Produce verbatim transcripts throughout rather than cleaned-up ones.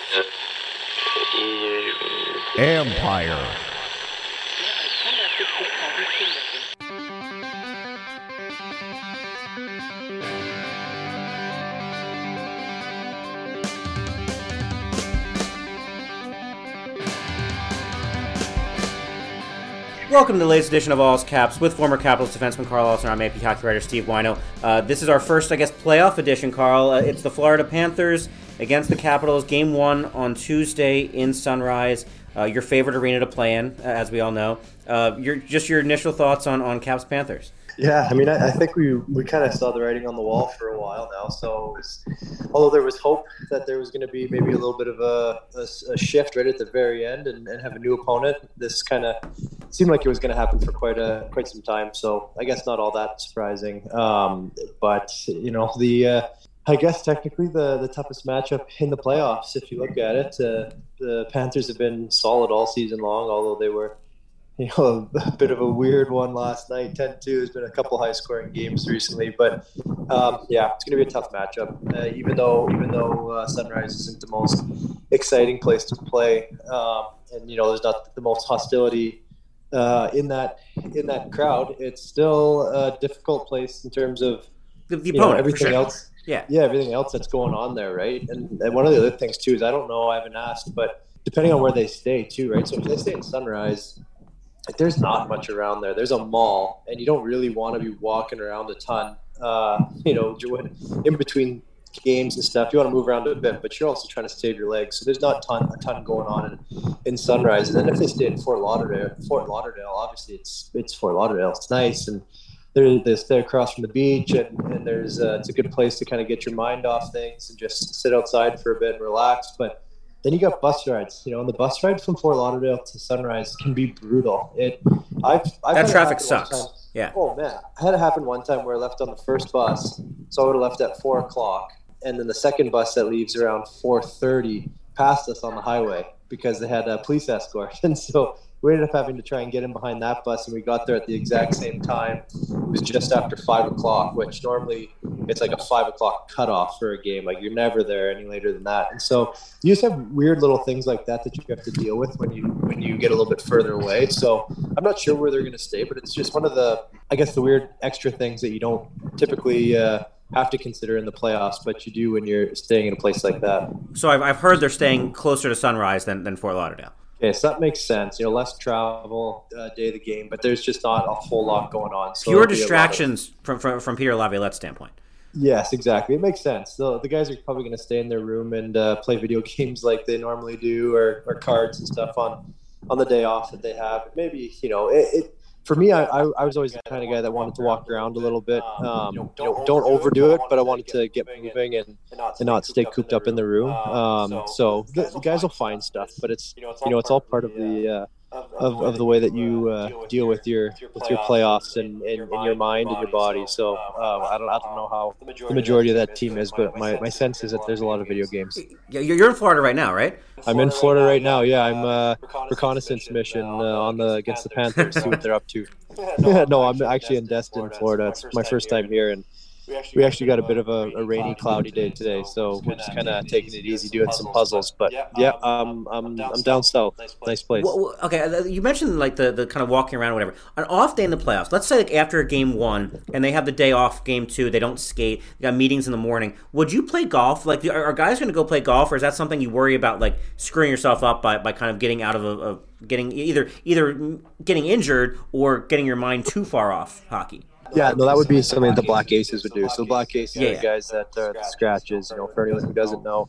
Empire. Welcome to the latest edition of All's Caps with former Capitals defenseman Carl Ellison and I'm A P hockey writer Steve Wino. Uh, this is our first, I guess, playoff edition, Carl. Uh, it's the Florida Panthers against the Capitals. Game one on Tuesday in Sunrise. Uh, your favorite arena to play in, uh, as we all know. Uh, your just your initial thoughts on, on Caps Panthers. Yeah, I mean, I, I think we we kind of saw the writing on the wall for a while now. So, it was, although there was hope that there was going to be maybe a little bit of a, a, a shift right at the very end and, and have a new opponent, this kind of seemed like it was going to happen for quite a quite some time. So, I guess not all that surprising. Um, but you know, the uh, I guess technically the the toughest matchup in the playoffs, if you look at it, uh, the Panthers have been solid all season long, although they were. You know, a bit of a weird one last night. ten two has been a couple high-scoring games recently, but um, yeah, it's going to be a tough matchup. Uh, even though, even though uh, Sunrise isn't the most exciting place to play, um, and you know, there's not the most hostility uh, in that in that crowd. It's still a difficult place in terms of The, the you know, opponent, everything for sure. else. Yeah, yeah, everything else that's going on there, right? And, and one of the other things too is I don't know, I haven't asked, but depending on where they stay too, right? So if they stay in Sunrise. Like, there's not much around there. There's a mall, and you don't really want to be walking around a ton. Uh, you know, in between games and stuff, you want to move around a bit, but you're also trying to save your legs. So there's not a ton, a ton going on in, in Sunrise. And then if they stay in Fort Lauderdale, Fort Lauderdale, obviously it's it's Fort Lauderdale. It's nice, and they're they stay across from the beach, and, and there's uh, it's a good place to kind of get your mind off things and just sit outside for a bit and relax. But then you got bus rides, you know, and the bus ride from Fort Lauderdale to Sunrise can be brutal. It, I've, I've that traffic sucks. Yeah. Oh man, I had it happen one time where I left on the first bus, so I would have left at four o'clock, and then the second bus that leaves around four thirty passed us on the highway because they had a police escort, and so we ended up having to try and get in behind that bus, and we got there at the exact same time. It was just after five o'clock, which normally it's like a five o'clock cutoff for a game. Like, you're never there any later than that. And so you just have weird little things like that that you have to deal with when you when you get a little bit further away. So I'm not sure where they're going to stay, but it's just one of the, I guess, the weird extra things that you don't typically uh, have to consider in the playoffs, but you do when you're staying in a place like that. So I've, I've heard they're staying closer to Sunrise than, than Fort Lauderdale. Okay, so that makes sense. You know, less travel uh, day of the game, but there's just not a whole lot going on. So Fewer distractions of, from, from from Peter Laviolette's standpoint. Yes, exactly. It makes sense. So the guys are probably going to stay in their room and uh, play video games like they normally do, or, or cards and stuff on on the day off that they have. Maybe, you know, it. it For me, I, I I was always the kind of guy that wanted to walk around a little bit. Um, you know, don't overdo it, but I wanted to get moving and, and not stay cooped up in the room. Um, so the, the guys will find stuff, but it's you know it's all part of the uh, of of the way that you uh, deal with your with your playoffs and in your mind and your body. So uh, I don't I don't know how the majority of that team is, but my, my sense is that there's a lot of video games. Yeah, you're in Florida right now, right? I'm in Florida right now. Yeah, I'm uh, reconnaissance mission uh, on the against the Panthers. See what they're up to. No, I'm actually in Destin, Florida. It's my first time here, and we actually got a bit of a, a rainy, cloudy day today, so we're just kind of taking it easy, doing some puzzles. But yeah, um, I'm I'm down south. Nice place. Well, okay, you mentioned like the, the kind of walking around or whatever. An off day in the playoffs. Let's say like after game one, and they have the day off game two. They don't skate. They got meetings in the morning. Would you play golf? Like, are, are guys going to go play golf, or is that something you worry about, like screwing yourself up by, by kind of getting out of a, a getting either either getting injured or getting your mind too far off hockey? Yeah, no, that would be something that the Black Aces would do. So the Black Aces yeah, are the guys that are the scratches, you know, for anyone who doesn't know.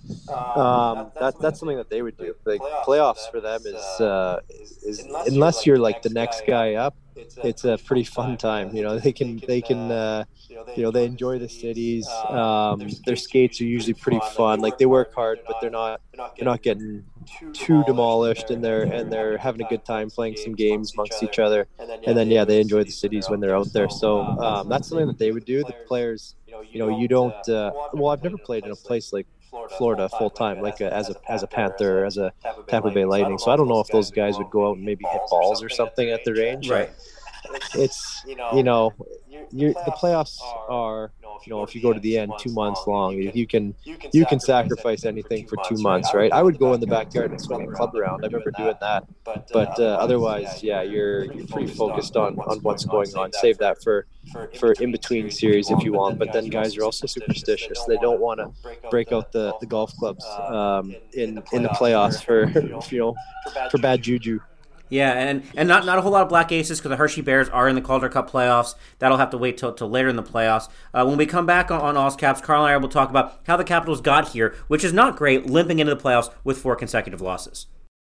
Um, that, that's something that they would do. Like, playoffs for them is, uh, is, unless you're like the next guy up, it's a pretty fun time. You know, they can, they can, uh, you know, they enjoy the cities. Um, their skates are usually pretty fun. Like, they work hard, but they're not, they're not getting too demolished, and they're and they're having a good time playing some games amongst each other. And then yeah, they enjoy the cities when they're out there. So um, that's something that they would do. The players, you know, you don't. Uh, well, I've never played in a place like Florida full time, like a, as a as a Panther, or as a Tampa Bay Lightning. So I don't know if those guys would go out and maybe hit balls or something at the range. Right. It's you know, you're, the playoffs are you know, if you go to the end two months long, you can you can sacrifice anything for two months, right? I would go in the backyard and swing a club around. I remember doing that. But uh, otherwise, yeah, you're you're pretty focused on, on what's going on. Save that for for in between series if you want. But then guys are also superstitious. They don't want to break out the, the golf clubs um, in in the playoffs for you know for bad juju. Yeah, and, and not, not a whole lot of black aces because the Hershey Bears are in the Calder Cup playoffs. That'll have to wait till, till later in the playoffs. Uh, when we come back on, on All's Caps, Carl and I will talk about how the Capitals got here, which is not great, limping into the playoffs with four consecutive losses.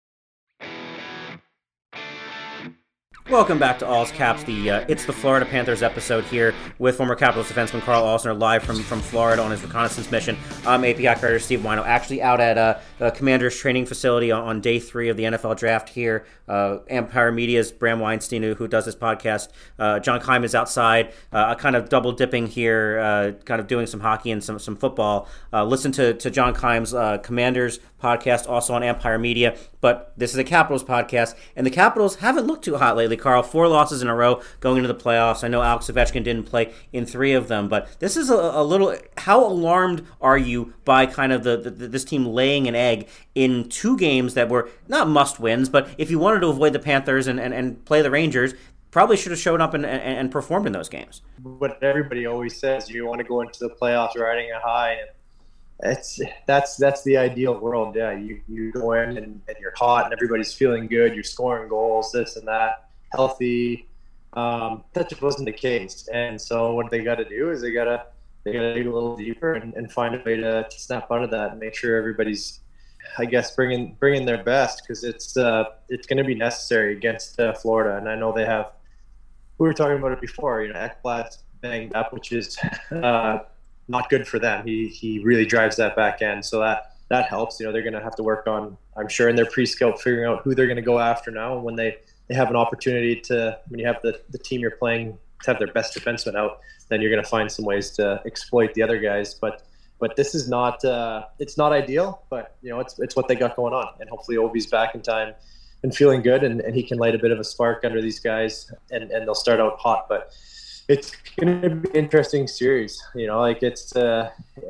Welcome back to All's Caps, the uh, It's the Florida Panthers episode here with former Capitals defenseman Carl Alsner live from, from Florida on his reconnaissance mission. I'm A P I writer Steve Wino, actually out at uh, the Commander's training facility on, on day three of the N F L draft here. Uh, Empire Media's Bram Weinstein, who, who does this podcast. Uh, John Keim is outside, uh, kind of double dipping here, uh, kind of doing some hockey and some, some football. Uh, listen to, to John Keim's uh, Commanders podcast, also on Empire Media. But this is a Capitals podcast, and the Capitals haven't looked too hot lately, Carl. Four losses in a row going into the playoffs. I know Alex Ovechkin didn't play in three of them, but this is a, a little... How alarmed are you by kind of the, the this team laying an egg in two games that were not must-wins, but if you wanted to avoid the Panthers and, and, and play the Rangers, probably should have shown up and, and, and performed in those games? What everybody always says, you want to go into the playoffs riding a high, and It's that's that's the ideal world. Yeah, you, you go in and, and you're hot and everybody's feeling good. You're scoring goals, this and that, healthy. Um, that just wasn't the case. And so what they got to do is they gotta they gotta dig a little deeper and, and find a way to, to snap out of that and make sure everybody's, I guess, bringing bringing their best, because it's uh, it's going to be necessary against uh, Florida. And I know they have. We were talking about it before. You know, Ekblad's banged up, which is. Uh, not good for them. He he really drives that back end, so that that helps. You know, they're going to have to work on, I'm sure, in their pre-scout, figuring out who they're going to go after now. And when they, they have an opportunity to, when you have the, the team you're playing to have their best defenseman out, then you're going to find some ways to exploit the other guys. But but this is not uh, it's not ideal, but you know, it's it's what they got going on. And hopefully Ovi's back in time and feeling good, and, and he can light a bit of a spark under these guys, and, and they'll start out hot. But it's going to be an interesting series. You know, like it's, uh,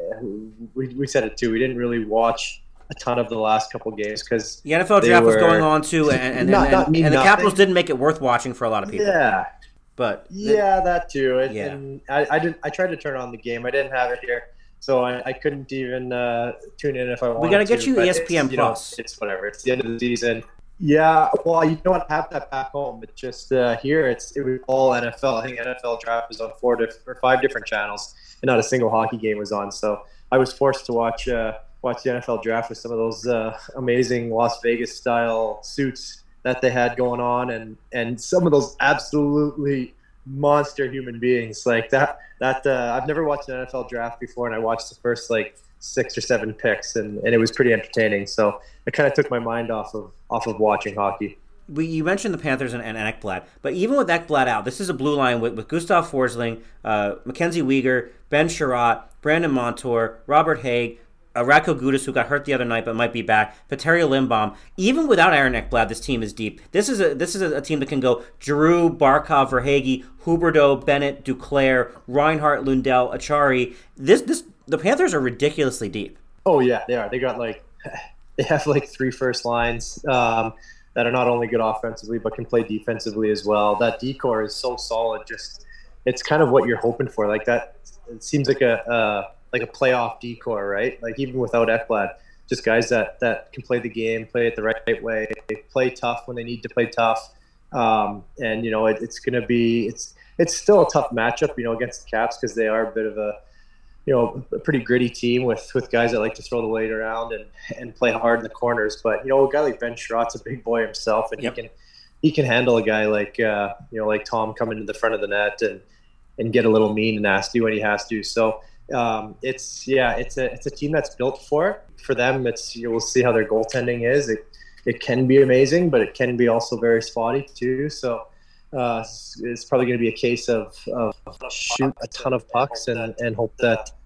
we, we said it too. We didn't really watch a ton of the last couple games because the N F L draft were, was going on too, and and, not, and, not and, and the Capitals didn't make it worth watching for a lot of people. Yeah, but yeah, that too. And, yeah, and I, I didn't. I tried to turn on the game. I didn't have it here, so I, I couldn't even uh, tune in if I wanted. We got to get to, you E S P N Plus. Know, it's whatever. It's the end of the season. Yeah, well, you know what? I have that back home, but just uh, here, it's it was all N F L. I think N F L draft was on four diff- or five different channels, and not a single hockey game was on. So I was forced to watch uh, watch the N F L draft with some of those uh, amazing Las Vegas style suits that they had going on, and and some of those absolutely monster human beings like that. That uh, I've never watched an N F L draft before, and I watched the first like six or seven picks, and, and it was pretty entertaining. So it kind of took my mind off of off of watching hockey. We, you mentioned the Panthers and, and Ekblad, but even with Ekblad out, this is a blue line with, with Gustav Forsling, uh, Mackenzie Weegar, Ben Sherratt, Brandon Montour, Robert Haig, uh, Radko Gudas, who got hurt the other night but might be back, Peteria Lindbaum. Even without Aaron Ekblad, this team is deep. This is a this is a, a team that can go Giroux, Barkov, Verhaeghe, Huberdeau, Bennett, Duclair, Reinhart, Lundell, Achari. This this the Panthers are ridiculously deep. Oh yeah, they are. They got like they have like three first lines um, that are not only good offensively but can play defensively as well. That decor is so solid. Just it's kind of what you're hoping for. Like that, it seems like a uh, like a playoff decor, right? Like even without Ekblad, just guys that that can play the game, play it the right way, they play tough when they need to play tough. Um, and you know it, it's going to be it's it's still a tough matchup, you know, against the Caps because they are a bit of a you know, a pretty gritty team with, with guys that like to throw the weight around and, and play hard in the corners. But, you know, a guy like Ben Sherratt's a big boy himself, and yep. he can he can handle a guy like, uh, you know, like Tom coming to the front of the net and, and get a little mean and nasty when he has to. So um, it's, yeah, it's a it's a team that's built for it. For them, it's you know, we'll see how their goaltending is. It, it can be amazing, but it can be also very spotty too. So uh, it's, it's probably going to be a case of, of shoot a ton of pucks and, and hope that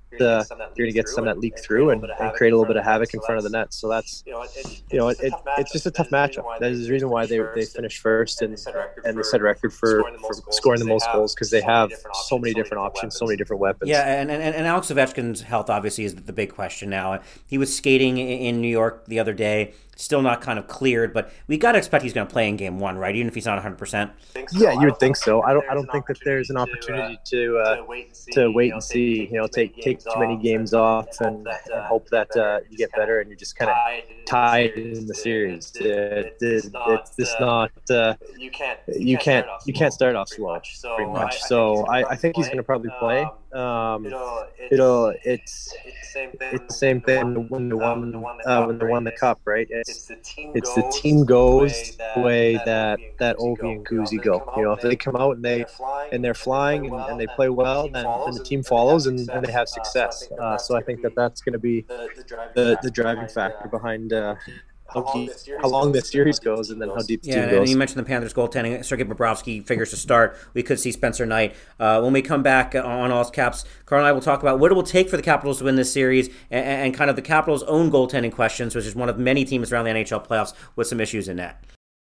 uh, you're going to get some that leak through and, and create a little bit of havoc in front of the net. So that's, you know, it, it, it's just a tough matchup. That is the reason why they they finished first and and they set a record for, for scoring the most goals, because they have so many different options, so many different weapons. Yeah, and, and, and Alex Ovechkin's health obviously is the big question now. He was skating in New York the other day, still not kind of cleared, but we got to expect he's going to play in game one, right? Even if he's not one hundred percent. Yeah, you would think so. I don't. I don't think that there's an opportunity to uh, to wait and see. You know, take take too many games off and, and hope that uh, you get better, and you're just kind of tied in the series. It, it, it's just not. Uh, you can't. You can't start off slow, pretty much. So I, I think he's going to probably play. Um, it'll. It's. It's the same thing when they won. Uh, when they won the cup, right? It's it's the team goes the way that that Ovi and Kuzi go. You know, if they come out and they and they're flying and, and they play well, then, then the team follows and, and they have success. Uh, so I think that that's going to be the the driving factor behind uh, how, deep, how long this series goes and then how deep the yeah, team and goes. You mentioned the Panthers goaltending. Sergei Bobrovsky figures to start. We could see Spencer Knight. Uh, when we come back on All's Caps, Carl and I will talk about what it will take for the Capitals to win this series and, and kind of the Capitals' own goaltending questions, which is one of many teams around the N H L playoffs with some issues in net.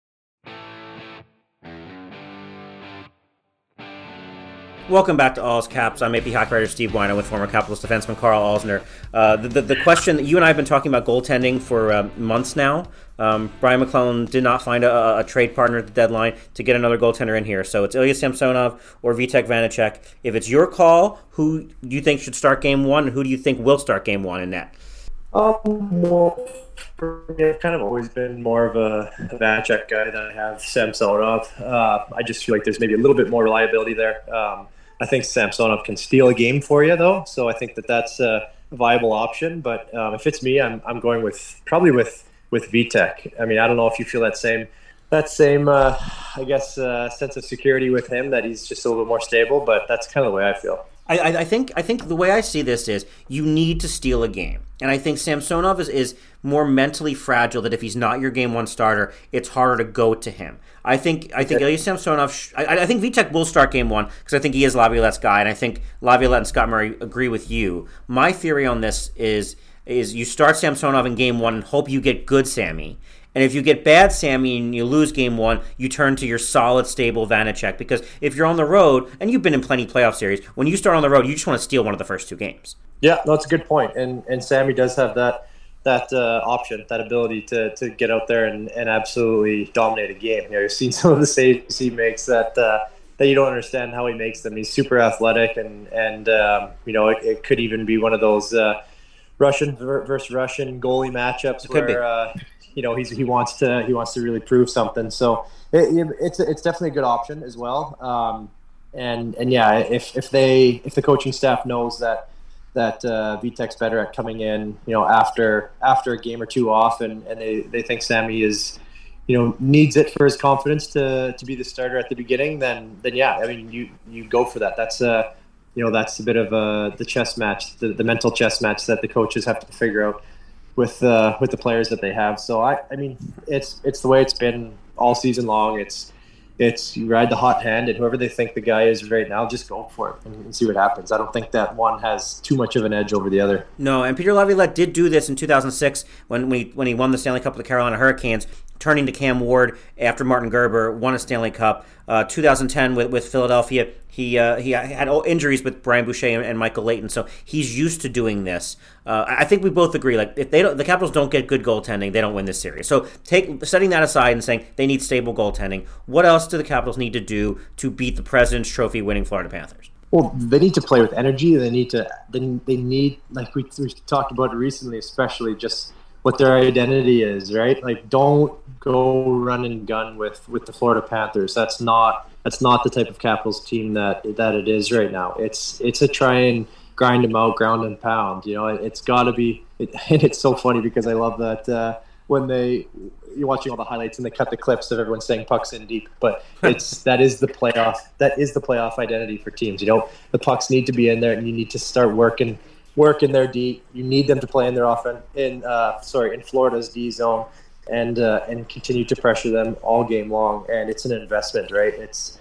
Welcome back to All's Caps. I'm A P hockey writer Steve Winer with former Capitals defenseman Carl Alsner. Uh, the, the, the question that you and I have been talking about goaltending for uh, months now. Um, Brian McClellan did not find a, a trade partner at the deadline to get another goaltender in here. So it's Ilya Samsonov or Vitek Vanacek. If it's your call, who do you think should start game one, and who do you think will start game one in net? Um, well, for me, I've kind of always been more of a, a Vanacek guy than I have Samsonov. Uh, I just feel like there's maybe a little bit more reliability there. Um, I think Samsonov can steal a game for you, though, so I think that that's a viable option. But um, if it's me, I'm I'm going with probably with with Vitek. I mean, I don't know if you feel that same that same uh, I guess uh, sense of security with him, that he's just a little bit more stable. But that's kind of the way I feel. I, I think I think the way I see this is you need to steal a game. And I think Samsonov is, is more mentally fragile, that if he's not your game one starter, it's harder to go to him. I think I think Ilya Samsonov, sh- I, I think Vitek will start game one because I think he is Laviolette's guy, and I think Laviolette and Scott Murray agree with you. My theory on this is is you start Samsonov in game one and hope you get good Sammy. And if you get bad Sammy and you lose game one, you turn to your solid, stable Vanacek. Because if you're on the road, and you've been in plenty of playoff series, when you start on the road, you just want to steal one of the first two games. Yeah, that's a good point. And and Sammy does have that that uh, option, that ability to to get out there and, and absolutely dominate a game. You know, you've seen some of the saves he makes that uh, that you don't understand how he makes them. He's super athletic, and and um, you know, it, it could even be one of those uh, Russian versus Russian goalie matchups where uh, you know he's he wants to he wants to really prove something. So it, it's it's definitely a good option as well. Um, and and yeah, if if they if the coaching staff knows that. that uh, Vitek's better at coming in, you know, after after a game or two off, and, and they, they think Sammy is, you know, needs it for his confidence to, to be the starter at the beginning, then then yeah, I mean, you you go for that. That's uh, you know, that's a bit of uh, the chess match, the, the mental chess match that the coaches have to figure out with uh, with the players that they have. So I, I mean, it's it's the way it's been all season long. It's It's you ride the hot hand, and whoever they think the guy is right now, just go for it and, and see what happens. I don't think that one has too much of an edge over the other. No, and Peter Laviolette did do this in two thousand six when we when he won the Stanley Cup with the Carolina Hurricanes, turning to Cam Ward after Martin Gerber won a Stanley Cup. Uh, two thousand ten with, with Philadelphia, he uh, he had injuries with Brian Boucher and, and Michael Leighton, so he's used to doing this. Uh, I think we both agree, like if they don't, the Capitals don't get good goaltending, they don't win this series. So take setting that aside and saying they need stable goaltending. What else do the Capitals need to do to beat the President's Trophy winning Florida Panthers? Well, they need to play with energy. They need to. They, they need, like we, we talked about it recently, especially just what their identity is, right? Like, don't go run and gun with, with the Florida Panthers. That's not that's not the type of Capitals team that that it is right now. It's it's a try and grind them out, ground and pound. You know, it, it's got to be. It, and it's so funny because I love that uh, when they you're watching all the highlights and they cut the clips of everyone saying pucks in deep. But it's that is the playoff. That is the playoff identity for teams. You know, the pucks need to be in there, and you need to start working. Work in their D. You need them to play in their offense in uh, sorry in Florida's D zone, and uh, and continue to pressure them all game long. And it's an investment, right? It's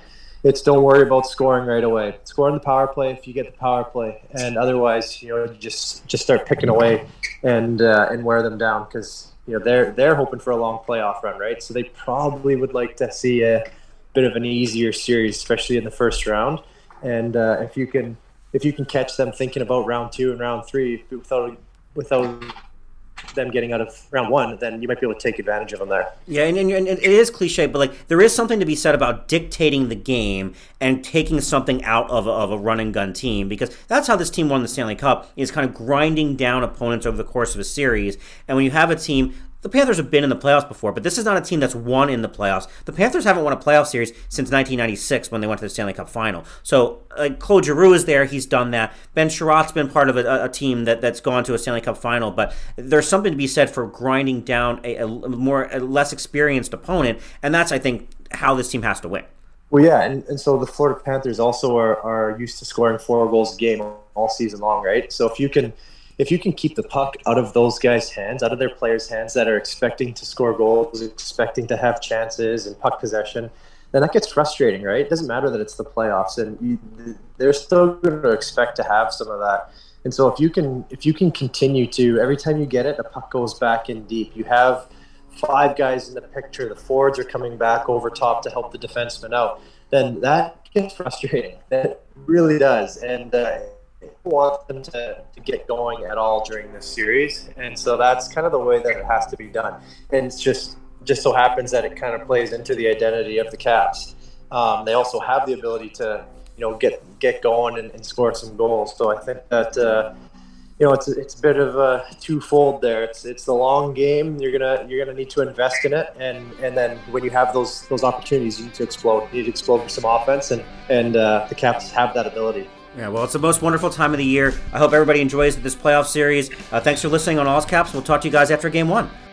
it's don't worry about scoring right away. Score in the power play if you get the power play, and otherwise, you know, you just just start picking away and uh, and wear them down because you know they're they're hoping for a long playoff run, right? So they probably would like to see a bit of an easier series, especially in the first round. And uh, if you can if you can catch them thinking about round two and round three without without them getting out of round one, then you might be able to take advantage of them there. Yeah, and, and, and it is cliche, but like there is something to be said about dictating the game and taking something out of a, of a run and gun team, because that's how this team won the Stanley Cup, is kind of grinding down opponents over the course of a series. And when you have a team, the Panthers have been in the playoffs before, but this is not a team that's won in the playoffs. The Panthers haven't won a playoff series since nineteen ninety-six when they went to the Stanley Cup final. So uh, Claude Giroux is there. He's done that. Ben Sherratt's been part of a, a team that, that's gone to a Stanley Cup final, but there's something to be said for grinding down a, a more a less experienced opponent, and that's, I think, how this team has to win. Well, yeah, and, and so the Florida Panthers also are, are used to scoring four goals a game all season long, right? So if you can if you can keep the puck out of those guys' hands, out of their players' hands that are expecting to score goals, expecting to have chances and puck possession, then that gets frustrating, right? It doesn't matter that it's the playoffs, and you, they're still going to expect to have some of that. And so if you can if you can continue to, every time you get it, the puck goes back in deep. You have five guys in the picture, the forwards are coming back over top to help the defenseman out, then that gets frustrating. That really does. And uh, I want them to, to get going at all during this series. And so that's kind of the way that it has to be done. And it's just just so happens that it kind of plays into the identity of the Caps. Um, they also have the ability to, you know, get get going and, and score some goals. So I think that uh, you know it's it's a bit of a twofold there. It's it's the long game. You're gonna you're gonna need to invest in it, and, and then when you have those those opportunities, you need to explode. You need to explode with some offense, and and uh, the Caps have that ability. Yeah, well, it's the most wonderful time of the year. I hope everybody enjoys this playoff series. Uh, thanks for listening on All's Caps. We'll talk to you guys after game one.